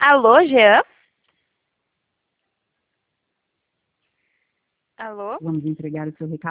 Alô, Jean? Alô? Vamos entregar o seu recado.